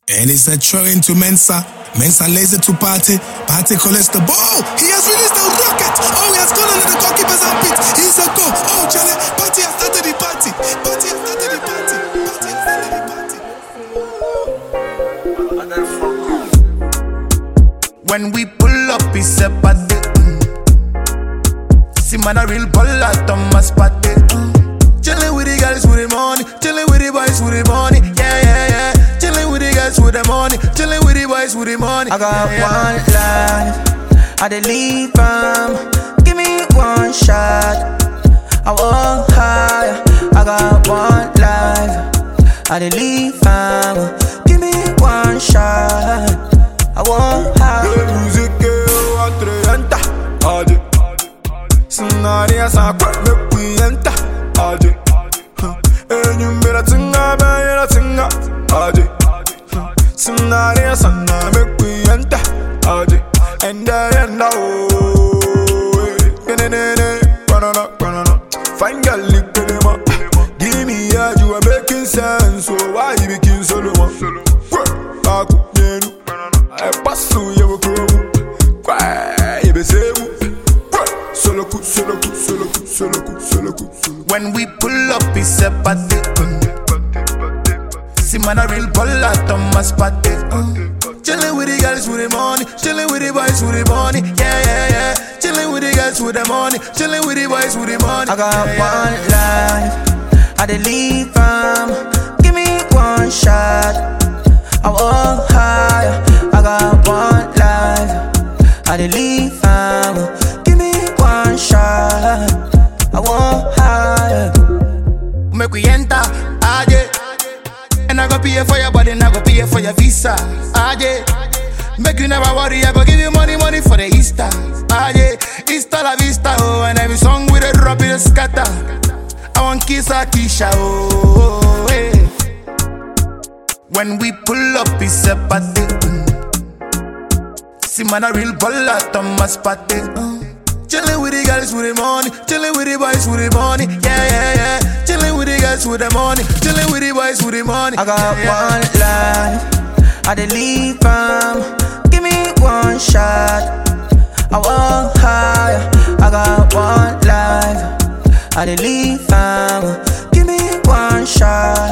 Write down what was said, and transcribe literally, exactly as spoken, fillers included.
And it's a throw into Mensah. Mensah lays it to Partey. Partey collects the ball. He has released the rocket. Oh, he has gone under the goalkeeper's armpit. He's a goal. Oh, Charlie, Partey has started the party. Partey has started the party. Partey has started the party. When we pull up, it's a party. See, man, a real baller, Thomas Partey. Chillin' with the girls with the money. Chillin' with the boys with the money. Yeah, yeah, yeah. Chillin' with the girls with the money. Chillin' with the boys with the money. I got yeah, one life, I dey live from. Give me one shot, I walk higher. I got one life, I dey live from. Give me one shot, I walk higher. The music is attrayanta, aje. Scenario sa kwa me kuyenta, aje. And you better tinga, better tinga, aje. Scenario sa na me kuyenta, aje. And I and I oh, ne ne ne, banana banana. Fine girl, look at them up. Give me a you are making sense, so why you making solo one? I could get you, I pass through your crew. Why you be saying? Solo coup, solo coup, solo coup, solo coup, solo coup. When we pull up, it's a party. See man a real baller, Thomas Partey. Chillin' with the girls with the money, chillin' with the boys with the money. Yeah, yeah, yeah. Chillin' with the girls with the money, chillin' with the boys with the money. I got yeah, one yeah. life, I dey live from. Give me one shot, I walk higher. I got one life, I dey live from. Give me one shot, I walk higher. Make we enter, aje. And I go pay for your body, and I go pay for your visa, aje. Make you never worry, I go give you money, money for the Easter, aje. Easter la vista, oh, and every song with a drop in a scatter. I want kiss a Keisha, oh, hey. When we pull up, it's a party. See man a real baller, Thomas Partey. Chillin' with the girls with the money, chillin' with the boys with the money. Yeah, yeah, yeah. Chillin' with the girls with the money, chillin' with the boys with the money. I got yeah, one life, I dey live from. Give me one shot, I walk higher. I got one life, I dey live from. Give me one shot,